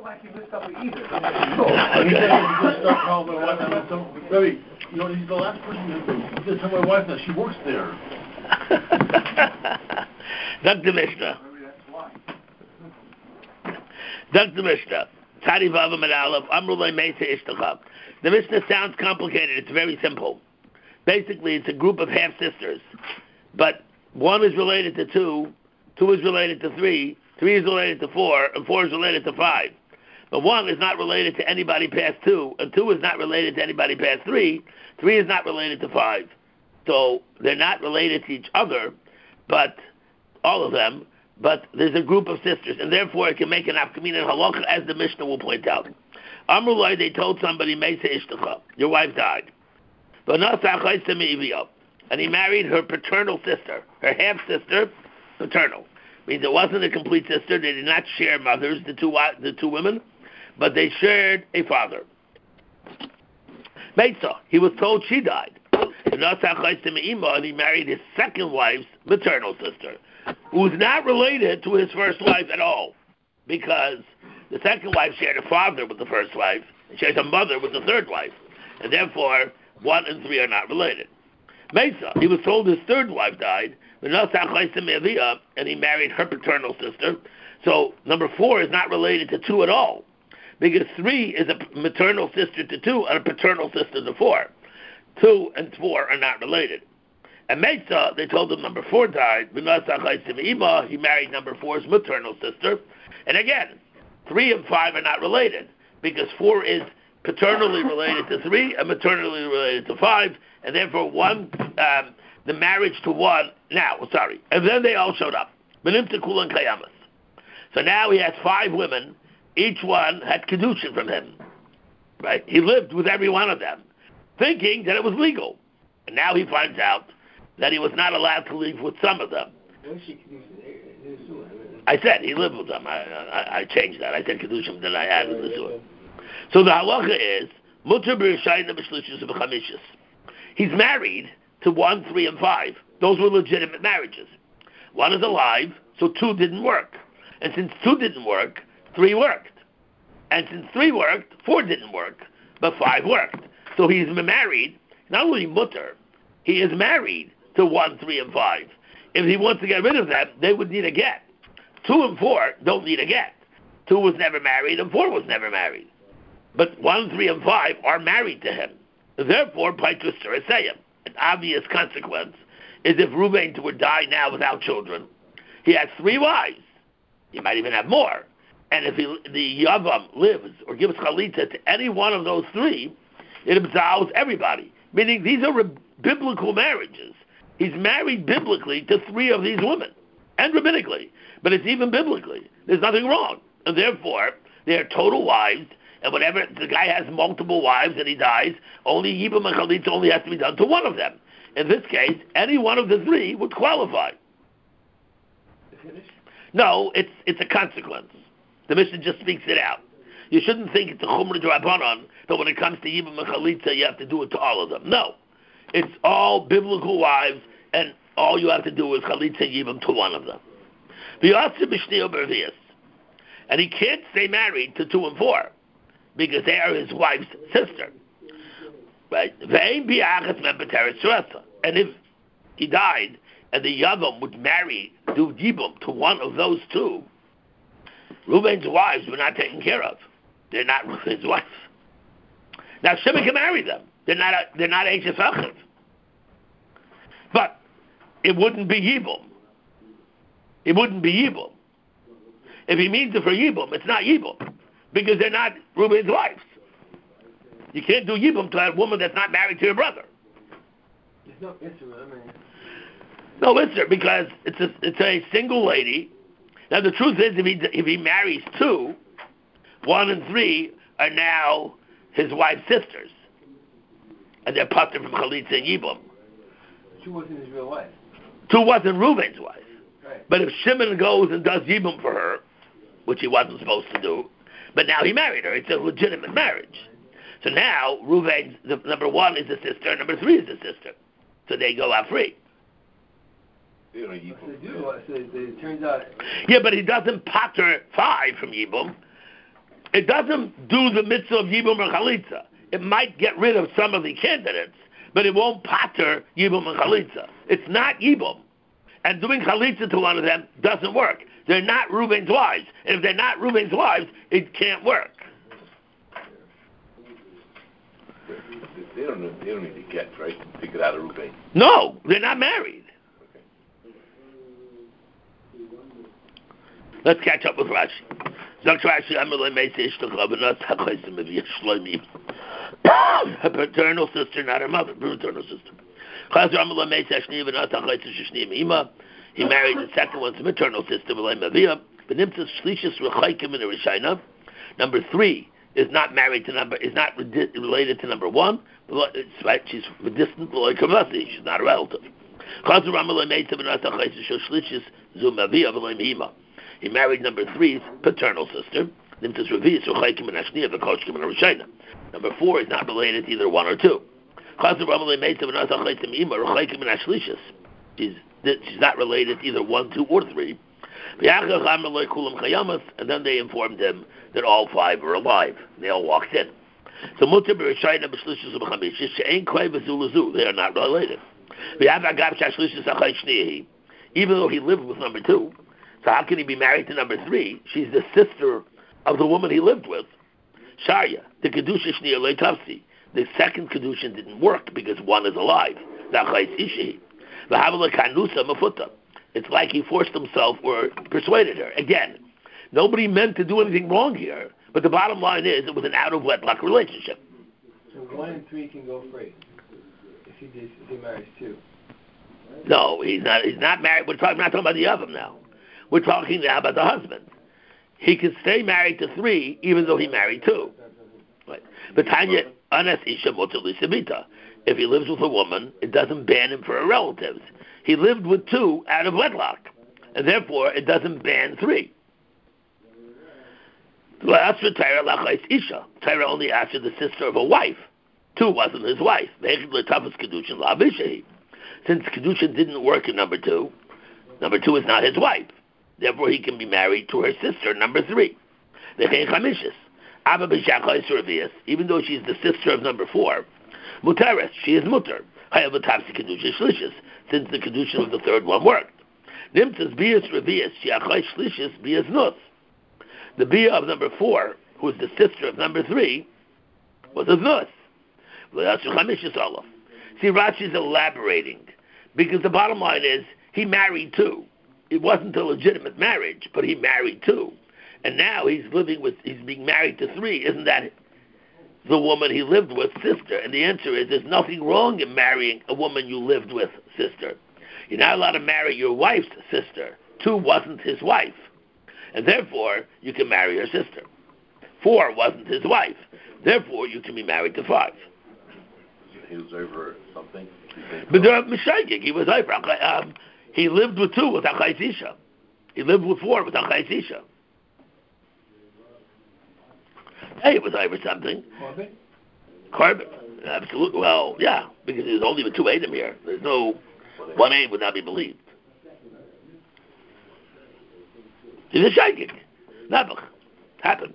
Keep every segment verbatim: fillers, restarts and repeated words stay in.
look like he missed up either. No, and he said he just start calling my wife. I said, Rebbe, you know, he's the last person who he said, tell my wife now, she works there. Doctor Mishnah. Doctor Mishnah. Tari Vava Medalov, Amrulay Mesa Ishtacha. The Mishnah sounds complicated. It's very simple. Basically, it's a group of half-sisters. But one is related to two, two is related to three, three is related to four, and four is related to five. But one is not related to anybody past two, and two is not related to anybody past three, three is not related to five. So they're not related to each other, but all of them, but there's a group of sisters, and therefore it can make an afkamin and halacha, as the Mishnah will point out. Amrullah, they told somebody, Meisa Ishtacha, your wife died. And he married her paternal sister, her half-sister, paternal. Means it wasn't a complete sister, they did not share mothers, the two the two women, but they shared a father. Meisa, he was told she died. And he married his second wife's maternal sister, who was not related to his first wife at all, because the second wife shared a father with the first wife, and shares a mother with the third wife, and therefore one and three are not related. Mesa, he was told his third wife died, and he married her paternal sister. So number four is not related to two at all, because three is a maternal sister to two and a paternal sister to four. Two and four are not related. And Mesa, they told him number four died. He married number four's maternal sister. And again, three and five are not related, because four is paternally related to three and maternally related to five, and therefore one, um, the marriage to one, now, sorry, and then they all showed up. So now he has five women, each one had kedushin from him, right? He lived with every one of them, thinking that it was legal. And now he finds out that he was not allowed to live with some of them. I said he lived with them. I, I, I changed that. I said kedushin that I had in the sewer. So the halacha is mutar b'rishayna b'shlishis b'chamishis. He's married to one, three, and five. Those were legitimate marriages. One is alive, so two didn't work. And since two didn't work, three worked. And since three worked, four didn't work, but five worked. So he's married, not only mutar, he is married to one, three, and five. If he wants to get rid of them, they would need a get. Two and four don't need a get. Two was never married, and four was never married. But one, three, and five are married to him. Therefore, Paitus Teraseyim, an obvious consequence, is if Reuben would die now without children, he has three wives. He might even have more. And if he, the Yavam lives or gives Chalitza to any one of those three, it absolves everybody. Meaning these are biblical marriages. He's married biblically to three of these women, and rabbinically. But it's even biblically. There's nothing wrong. And therefore, they are total wives. And whenever the guy has multiple wives and he dies, only Yibam and Chalitza only has to be done to one of them. In this case, any one of the three would qualify. No, it's it's a consequence. The Mishnah just speaks it out. You shouldn't think it's a Chumrah D'Rabbanan, but when it comes to Yibam and Chalitza, you have to do it to all of them. No. It's all biblical wives, and all you have to do is Chalitza Yibam to one of them. And he can't stay married to two and four, because they are his wife's sister. Right? And if he died, and the Yavam would marry, do Yibam to one of those two, Reuben's wives were not taken care of. They're not Reuben's wives. Now Shimon can marry them. They're not they're not Eishes Achiv. But it wouldn't be Yibam. It wouldn't be Yibam. If he means it for Yibam, it's not Yibam, because they're not Reuben's wives. You can't do Yibam to a woman that's not married to your brother. There's no Isser, I mean. No Isser, because it's a it's a single lady. Now the truth is, if he if he marries two, one and three are now his wife's sisters, and they're pater from Chalitza and Yibam. Two wasn't his real wife. Two wasn't Reuben's wife. Right. But if Shimon goes and does Yibam for her, which he wasn't supposed to do, but now he married her, it's a legitimate marriage. So now Reuben, the, number one is a sister, number three is a sister. So they go out free. They don't Yibam. They do. So it, it turns out. Yeah, but he doesn't pater five from Yibam. it doesn't do the mitzvah of Yibum or Chalitza. It might get rid of some of the candidates, but it won't pater Yibum and Chalitza. It's not Yibum. And doing Chalitza to one of them doesn't work. They're not Reuben's wives. And if they're not Reuben's wives, it can't work. They don't, they don't need to get, right, to get out of Reuben. No, they're not married. Let's catch up with Rashi. Her paternal sister, not her mother, paternal sister. He married the second one's maternal sister, number three is not married to number, is not related to number one, but it's right, she's distant, she's not a relative. He married number three's paternal sister. Number four is not related to either one or two. She's, she's not related to either one, two, or three. And then they informed him that all five are alive. They all walked in. So they are not related. Even though he lived with number two, so how can he be married to number three? She's the sister of the woman he lived with. Sharya, the kedusha shniya leitavsi. The second kedusha didn't work because one is alive. It's like he forced himself or persuaded her. Again, nobody meant to do anything wrong here, but the bottom line is it was an out of wedlock relationship. So one and three can go free if he did, if he marries two. No, he's not. He's not married. We're talking. We're not talking about the oven now. We're talking now about the husband. He could stay married to three, even though he married two. Right. But Tanya, anas isha motali sabita. If he lives with a woman, it doesn't ban him for her relatives. He lived with two out of wedlock, and therefore it doesn't ban three. Tyra only asked for the sister of a wife. Two wasn't his wife. Since kedusha didn't work in number two, number two is not his wife. Therefore, he can be married to her sister, number three. Even though she's the sister of number four, mutaris, she is mutar. Since the kedusha of the third one worked. The bia of number four, who is the sister of number three, was a nus. See, Rashi's elaborating, because the bottom line is, he married two. It wasn't a legitimate marriage, but he married two. And now he's living with, he's being married to three. Isn't that the woman he lived with, sister? And the answer is, there's nothing wrong in marrying a woman you lived with, sister. You're not allowed to marry your wife's sister. Two wasn't his wife. And therefore, you can marry her sister. Four wasn't his wife. Therefore, you can be married to five. He was over something? But there Mishayik, he was over. Um, he lived with two with Achayis Isha. He lived with four with Achayis Isha. Hey, it was over something. Corbin? Corbin, absolutely. Well, yeah, because there's only the two Adam here. There's no, one A would not be believed. He's a Shaykik. Nabach. Happens.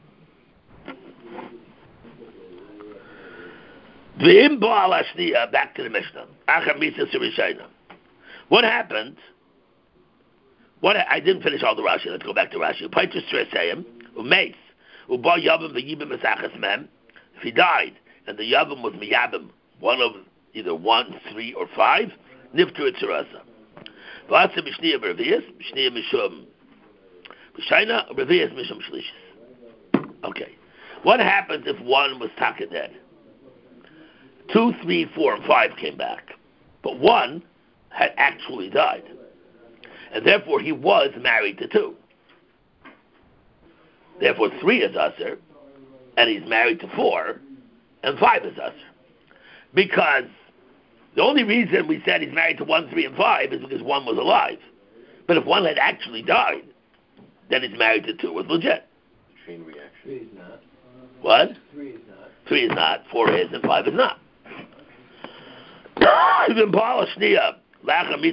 V'im bo'al hashniya, back to the Mishnah. Achar mitzvah s'rishayna. What happened? What I didn't finish all the Rashi. Let's go back to Rashi. Paitus Tresayim, umeis, uba yavam v'yibim esachas mem. If he died and the yavam was miyabim, one of either one, three, or five, nifter et tzarasa. V'atza b'shniya b'revias, b'shniya mishum b'shayna, b'revias mishum shlishis. Okay. What happens if one was taka dead? Two, three, four, and five came back. But one had actually died. And therefore he was married to two. Therefore three is usher, and he's married to four, and five is usher. Because the only reason we said he's married to one, three, and five is because one was alive. But if one had actually died, then he's married to two. It's legit. Chain reaction. Three is not. What? Three is not. Three is not, four is, and five is not.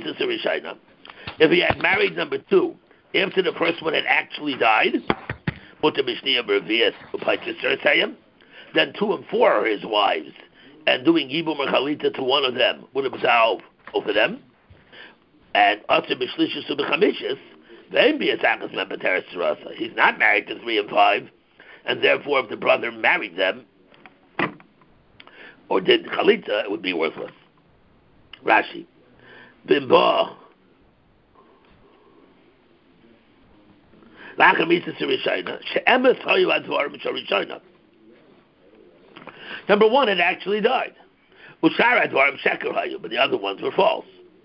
If he had married number two, after the first one had actually died, then two and four are his wives, and doing Yibum or Chalita to one of them would absolve both of them. And Atzer B'Shlishis U'B'Chamishis, he's not married to three and five, and therefore if the brother married them, or did Chalita, it would be worthless. Rashi. Bimba. Number one, it actually died. But the other ones were false.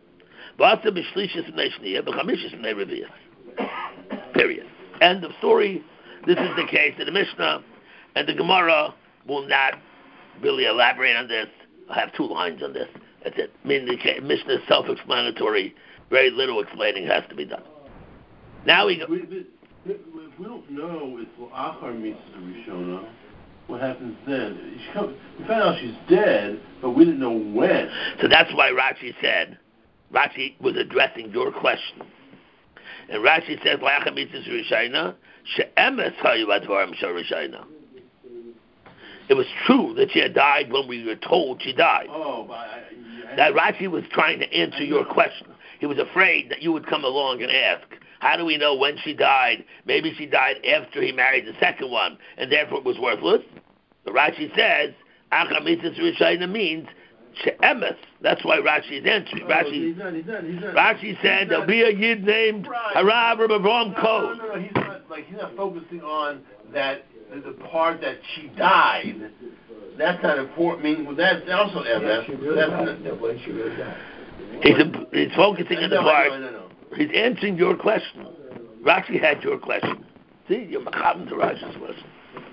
Period. End of story. This is the case in the Mishnah, and the Gemara will not really elaborate on this. I have two lines on this. That's it. I mean, the Mishnah is self-explanatory. Very little explaining has to be done. Now we go. If we don't know it's Achar Mitzvah Rishona, what happens then? We found out she's dead, but we didn't know when. So that's why Rashi said, Rashi was addressing your question. And Rashi says, Achar Mitzvah Rishona, she'emes hayu advarim shel Rishona. It was true that she had died when we were told she died. Oh, but I, I, that Rashi was trying to answer your question. He was afraid that you would come along and ask, how do we know when she died? Maybe she died after he married the second one, and therefore it was worthless. But Rashi says, Achar Mitzvah Rishona means she'emes. That's why Rashi is answering. oh, Rashi, he's not, he's not, he's not, Rashi said there'll be a Yid named right. Harav or Avram no, Kol. no, no, no, he's not, like, he's not focusing on that, the part that she died. That's not important. I mean, that's also evidence. Yeah, she really that's died. not, No, when she really died. He's, a, he's focusing on the no, part. No, no, no. He's answering your question. Rashi had your question. See, you're macham to Rashi's question.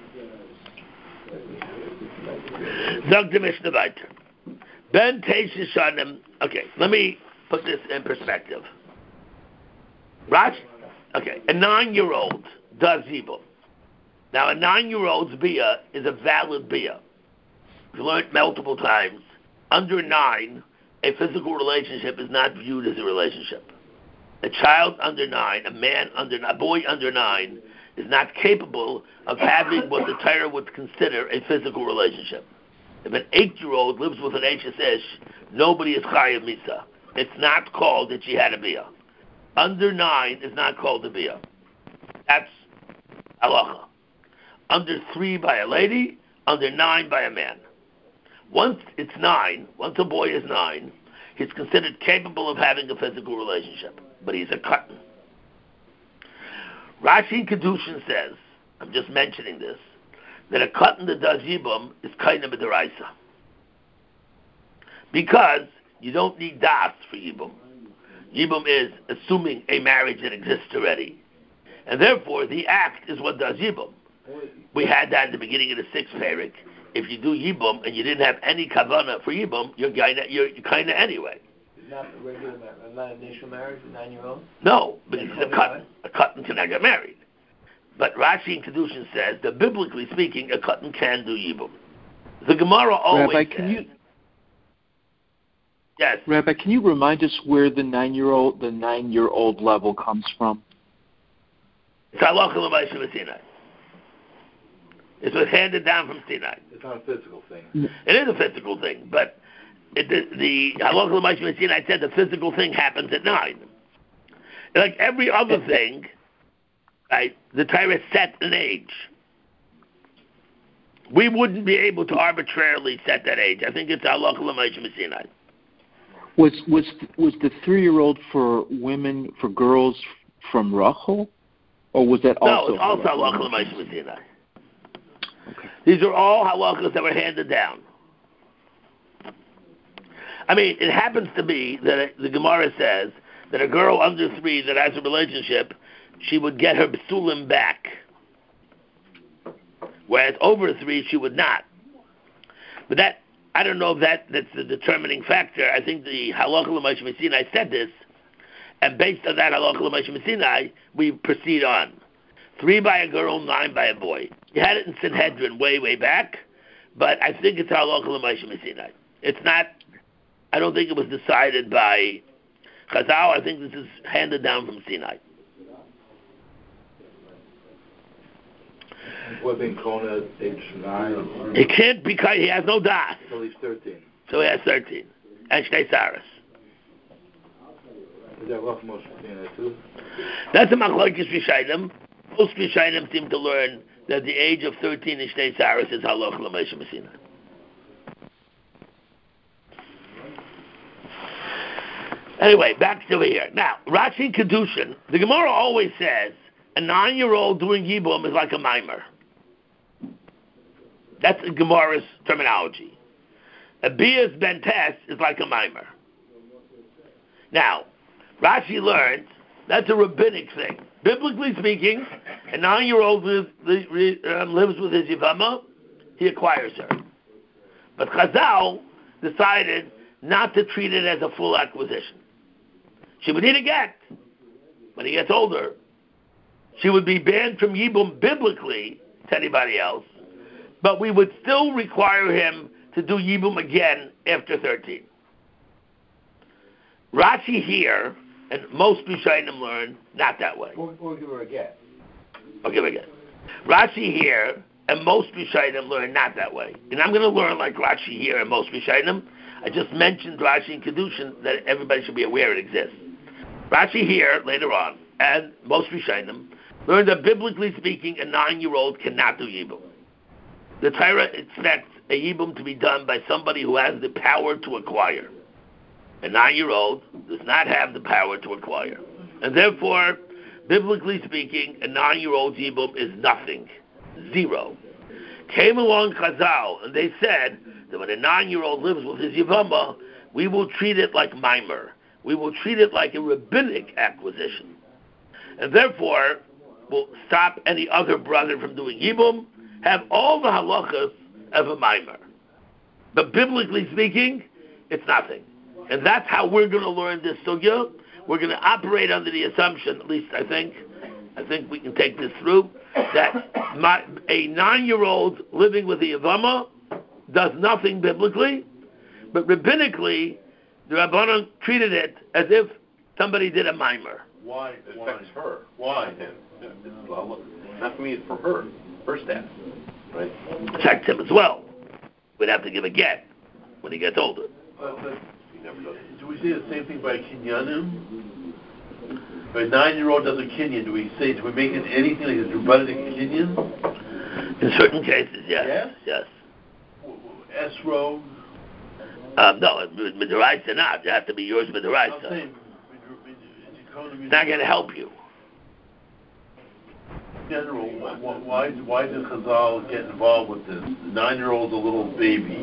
Zog the Mishnah weiter. Ben Teisha Shanim. Okay, let me put this in perspective. Rashi. Okay, a nine-year-old does Yibum. Now, a nine-year-old's bia is a valid bia. We've learned multiple times. Under nine, a physical relationship is not viewed as a relationship. A child under nine, a man under a boy under nine, is not capable of having what the Torah would consider a physical relationship. If an eight-year-old lives with an H S Ish, nobody is chayav misa. It's not called that she had a bia. Under nine is not called a bia. That's halacha. Under three by a lady, under nine by a man. Once it's nine, once a boy is nine, he's considered capable of having a physical relationship, but he's a katan. Rashi in Kedushin says, I'm just mentioning this, that a katan that does yibum is kind of a deraisa. Because you don't need das for yibum. Yibum is assuming a marriage that exists already. And therefore, the act is what does yibum. We had that at the beginning of the sixth parak. If you do yibum and you didn't have any kavanah for yibum, you're kinda, you're kind of anyway. It's not a regular marriage, not an initial marriage, a nine-year-old? No, because it's a katan. A katan cannot get married. But Rashi in Kedushin says that biblically speaking, a katan can do yibum. The Gemara always Rabbi, can says, you, yes. Rabbi, can you remind us where the nine-year-old the nine-year-old level comes from? It's halacha l'maisha v'sinai. It was handed down from Sinai. It's not a physical thing. It is a physical thing, but it, the, the halacha l'maisha v'sinai said the physical thing happens at nine. Like every other thing, right? The Torah set an age. We wouldn't be able to arbitrarily set that age. I think it's halacha l'maisha v'sinai. Was was was the three-year-old for women, for girls from Rachel, or was that also? No, it's also halacha l'maisha v'sinai. These are all halachas that were handed down. I mean, it happens to be that the Gemara says that a girl under three that has a relationship, she would get her b'sulim back. Whereas over three, she would not. But that, I don't know if that, that's the determining factor. I think the halacha l'maisha v'sinai said this, and based on that halacha l'maisha v'sinai, we proceed on. Three by a girl, nine by a boy. You had it in Sanhedrin way, way back, but I think it's halacha l'maisha v'sinai. It's not, I don't think it was decided by Chazal. I think this is handed down from Sinai. Before being Kona at age nine. He can't because he has no das. Until he's thirteen. So he has thirteen. And Shnei Saras. Is that rough most between the two? That's a machlokes Rishayim. Most Rishayim seem to learn that the age of thirteen in Shnei Saras is halach l'Moshe Messina. Anyway, back to over here. Now, Rashi and Kedushin, the Gemara always says a nine-year-old doing Yibum is like a mimer. That's the Gemara's terminology. A Bias Ben Tess is like a mimer. Now, Rashi learns that's a rabbinic thing. Biblically speaking, a nine-year-old lives, um, lives with his Yivama, he acquires her. But Chazal decided not to treat it as a full acquisition. She would need a get when he gets older. She would be banned from Yibum biblically to anybody else, but we would still require him to do Yibum again after thirteen. Rashi here, and most Rishonim learn, not that way. Or, or give her a get. I'll give it again. Rashi here, and most Rishonim learn not that way. And I'm going to learn like Rashi here and most Rishonim. I just mentioned Rashi and Kedushin that everybody should be aware it exists. Rashi here, later on, and most Rishonim, learned that biblically speaking, a nine-year-old cannot do Yibum. The Torah expects a Yibum to be done by somebody who has the power to acquire. A nine-year-old does not have the power to acquire. And therefore, biblically speaking, a nine-year-old Yibum is nothing. Zero. Came along Chazal, and they said that when a nine-year-old lives with his Yivama, we will treat it like mimer. We will treat it like a rabbinic acquisition. And therefore, we'll stop any other brother from doing Yibum, have all the halachas of a mimer. But biblically speaking, it's nothing. And that's how we're going to learn this sugya. We're going to operate under the assumption, at least I think, I think we can take this through, that my, a nine-year-old living with a Yavama does nothing biblically, but rabbinically, the Rabbanan treated it as if somebody did a mimer. Why? It Why? affects her. Why? Him. Yeah, it's not not for me, it's for her. Her status. Right? Affects him as well. We'd have to give a get when he gets older. But, but He never does. do we say the same thing by kinyanim? If a nine-year-old does a kinyan, do we say, do we make it anything like a rabbinic kinyan? In certain cases, yes. Yes? Yes. Esro. Um, no, Midaraisa not. It has to be yours I'm Midaraisa. saying, It's not going to help you. in general, wh- why, why did Chazal get involved with this? The nine-year-old's a little baby.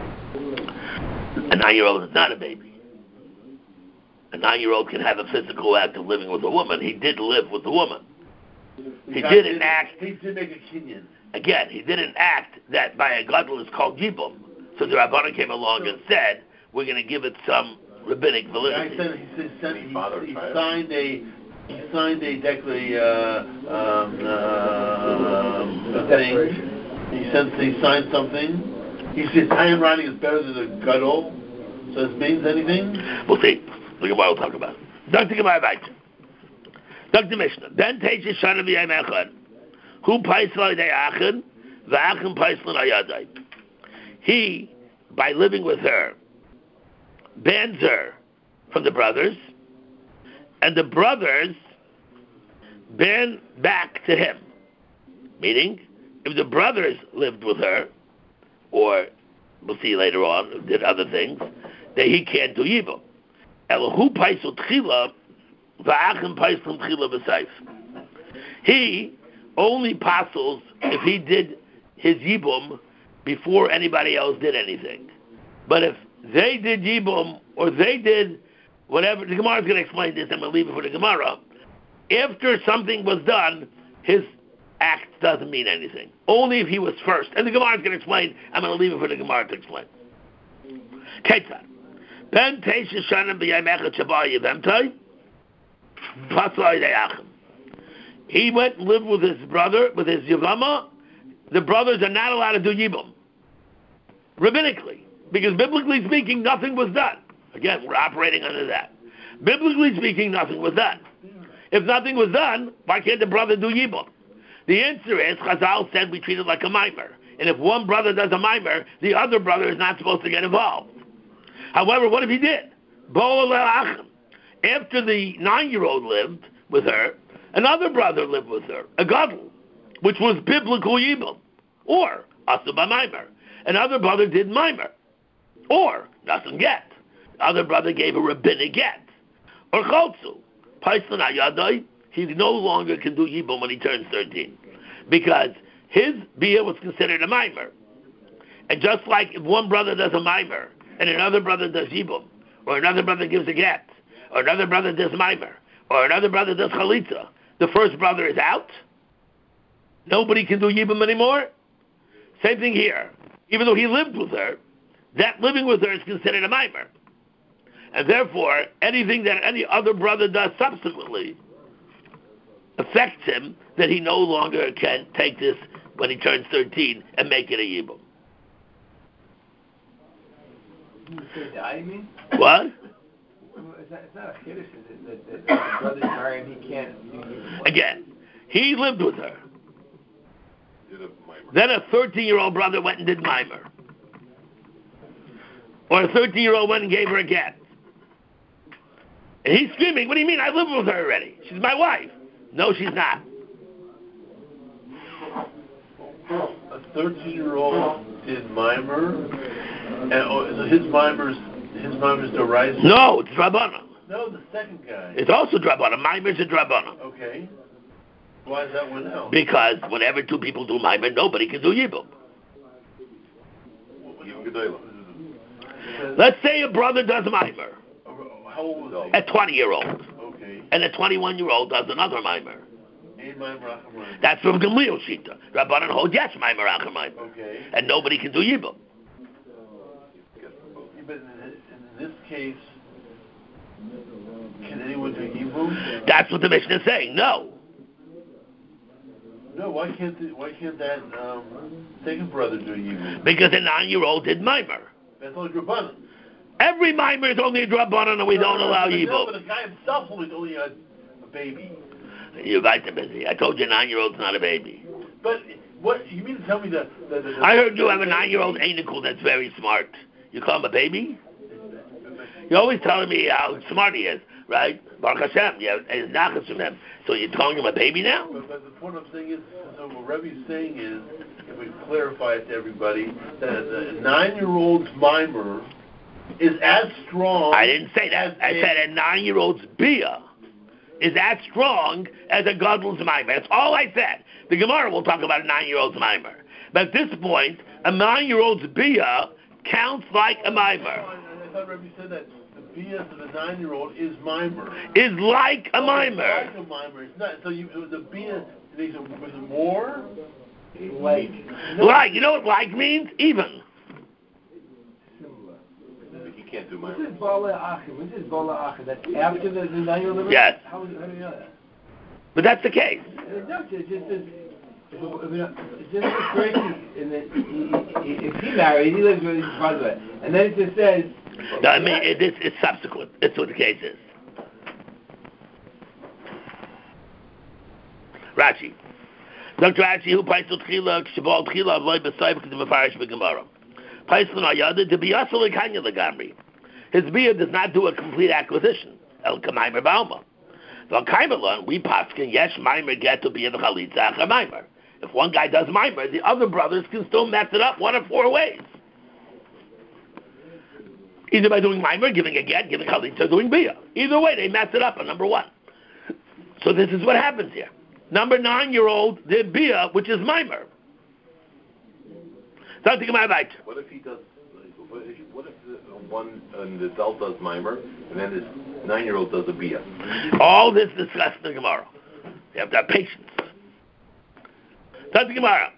A nine-year-old is not a baby. A nine-year-old can have a physical act of living with a woman. He did live with a woman. He got- did an act. He did make a kinyan. Again, he did an act that by a gadol is called yibum. So the Rabbanan came along and said, we're going to give it some rabbinic The guy validity. said, he said, said Any he, father he child? signed a, he signed a declaration, uh, um, uh, a thing. He said he signed something. He said handwriting is better than a gadol. So this means anything? We'll see. The Gemara will talk about it. Doctor Gemara Baita. Doctor Mishnah. Then Teisha Shana V'yayim Echad. Hu Paisla Yidei Achad. V'achim Paisla Ayadai. He, by living with her, bans her from the brothers, and the brothers ban back to him. Meaning, if the brothers lived with her, or we'll see later on, did other things, that he can't do yibum. Elohu paisul tchila, va'achim paisul tchila b'seif. He only passes if he did his yibum before anybody else did anything. But if they did Yibum, or they did whatever, the Gemara is going to explain this, I'm going to leave it for the Gemara. After something was done, his act doesn't mean anything. Only if he was first. And the Gemara is going to explain, I'm going to leave it for the Gemara to explain. Ketzad. Ben Teisha Shanim B'yayim Echad Shabbat Yevemtai, Pasla Yidei Achim. He went and lived with his brother, with his Yevama. The brothers are not allowed to do Yibum. Rabbinically. Because biblically speaking, nothing was done. Again, we're operating under that. Biblically speaking, nothing was done. If nothing was done, why can't the brother do Yibum? The answer is, Chazal said we treat it like a mimer. And if one brother does a mimer, the other brother is not supposed to get involved. However, what if he did? After the nine-year-old lived with her, another brother lived with her, a gadol, which was biblical yibum, or asuba mimer. Another brother did mimer, or nothing get. The other brother gave a rabbinic get, or cholzu. Paislan ayadai, he no longer can do yibum when he turns thirteen, because his bia was considered a mimer. And just like if one brother does a mimer, and another brother does yibum, or another brother gives a get, or another brother does mimer, or another brother does chalitza, the first brother is out. Nobody can do yibum anymore. Same thing here. Even though he lived with her, that living with her is considered a mimer. And therefore, anything that any other brother does subsequently affects him, that he no longer can take this when he turns thirteen and make it a yibum. You say die, you mean? What? It's not, it's not a chiddush that, that, that the brother's married and he can't do yibum. Again, he lived with her. Then a thirteen-year-old brother went and did mimer. Or a thirteen-year-old went and gave her a get. And he's screaming, what do you mean? I live with her already. She's my wife. No, she's not. A thirteen-year-old did mimer, and oh, so his mimer's his mimer's the rise. No, it's Drabbana. No, the second guy. It's also Drabbana. Mimer's a Drabbana. Okay. Why is that one out? Because whenever two people do mimer, nobody can do yibum. Let's say a brother does mimer. How old was he? A twenty-year-old. Okay. And a twenty-one-year-old does another mimer. Ein mimer, achar mimer. That's from Gamliel Shita. Rabbanan hold yes, mimer, achar mimer. Okay. And nobody can do yibum. But in this case, can anyone do yibum? That's what the Mishnah is saying. No. No, why can't the, why can't that um, second brother do yibum? Because a nine-year-old did mimer. That's only Drabbana. Every mimer is only a Drabbana, and we no, don't no, allow no, yibum. No, but the guy himself only only a, a baby. You're right, the busy. I told you a nine-year-old's not a baby. But what you mean to tell me that? that, that I heard you have a nine-year-old anicle that's very smart. You call him a baby? You're always telling me how smart he is, right? Baruch Hashem, you have nachas from him. So you're calling him a baby now? But, but the point I'm saying is, so what Rebbe's saying is, if we clarify it to everybody, that a nine-year-old's mimer is as strong. I didn't say that. I said a nine-year-old's bia is as strong as a gadol's mimer. That's all I said. The Gemara will talk about a nine-year-old's mimer. But at this point, a nine-year-old's bia counts like a mimer. I thought Rebbe said that the bia of a nine-year-old is mimer. Is like a oh, mimer. It's like a mimer. It's not. So you, the bia, was it more? Like. No. Like. You know what like means? Even. He can't do mimer. This is Bala Achim. This is Bala Achim. That's after the, the nine-year-old? Yes. How, how do you know that? But that's the case. No, it just says, if, if, if just a person, in the, he, he, if he married, he lives with his brother, and then it just says. No, I mean it, it's, it's subsequent. That's what the case is. Rashi. Doctor Rashi, who plays to Tchila, Kshabal Tchila, Avoy B'Sayv, K'tim Mefarish B'Gemara. Paislin Ayada, to be Yasal Lekanya Legamri. His beard does not do a complete acquisition. El Kamaimer Bauma. The Kaimelon, we paskin, yes, Maimer get to be the Chalitza Achar Maimer. If one guy does Maimer, the other brothers can still mess it up one of four ways. Either by doing Maimer, giving a get, giving Chalitza, doing Bia. Either way, they mess it up on number one. So this is what happens here. Number nine-year-old did Bia, which is Maimer. Something about right. What if he does? What if, what if the, one an adult does mimer and then this nine-year-old does a bia? All this discussed in the Gemara. You have to have patience. Something Gemara.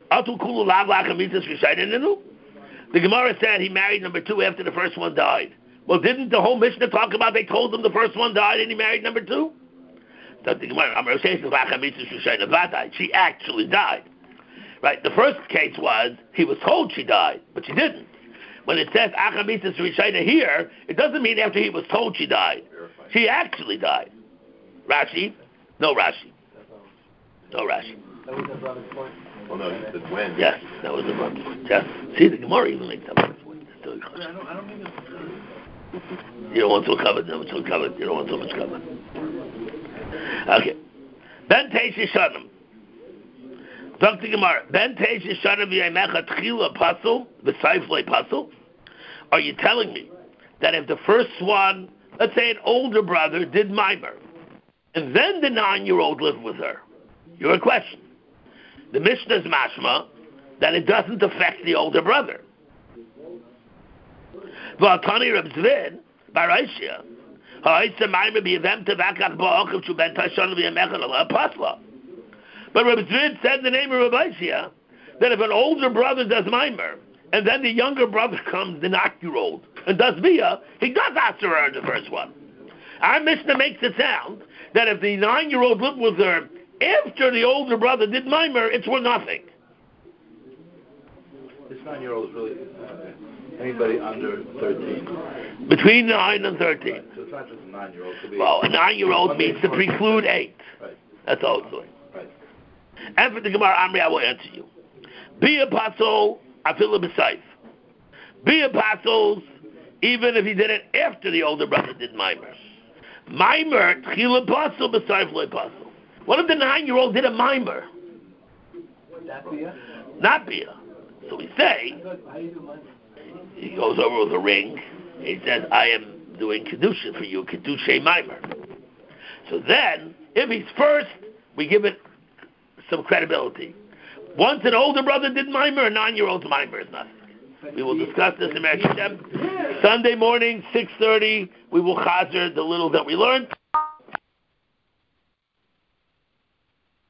The Gemara said he married number two after the first one died. Well, didn't the whole Mishnah talk about they told him the first one died and he married number two? Something Gemara. She actually died. Right, the first case was, he was told she died, but she didn't. When it says Achamitis Rishayna here, it doesn't mean after he was told she died. She actually died. Rashi? No Rashi. No Rashi. That was the brother's point. Well, no, he said when. Yes, that was the brother's point. Yes. See, the Gemara even makes that point. I don't, I don't think it's... You don't want so covered, no, so covered. You don't want so much covered. Okay. Ben Teish Yishanim. Doctor Gemara. Ben Teish Yishanim v'yamecha tchila pasul, v'saiflei pasul. Are you telling me that if the first one, let's say an older brother, did mimer, and then the nine-year-old lived with her, your question. The Mishnah's mashma that it doesn't affect the older brother. V'atani Reb Zvid, Baraishia, ha'isa mimer b'yavem tevakach ba'ochav shu ben tashan v'yamecha l'la pasla. But Reb Zvid said in the name of Reb Ishia that if an older brother does mimer, and then the younger brother comes, the nine-year-old, and does via, he does answer her in the first one. Our Mishnah makes it sound that if the nine-year-old lived with her after the older brother did mimer, it's worth nothing. This nine-year-old is really uh, anybody under thirteen. Between nine and thirteen. Right. So it's not just a nine-year-old. Be well, a nine-year-old means to preclude eight. Right. That's all it's doing. Right. And for the Gemara Amri, I will answer you. Be apostle, afila b'saif. Be apostles, even if he did it after the older brother did mimer. Mimer, tchila apostle, b'saif lo apostle. What if the nine-year-old did a mimer? Not Bia? Not Bia. So we say, he goes over with a ring, he says, I am doing Kedusha for you, Kedusha mimer. So then, if he's first, we give it some credibility. Once an older brother did mimer, a nine-year-old's mimer is nothing. We will discuss this in Meretz Hashem. Sunday morning, six thirty, we will chazer the little that we learned.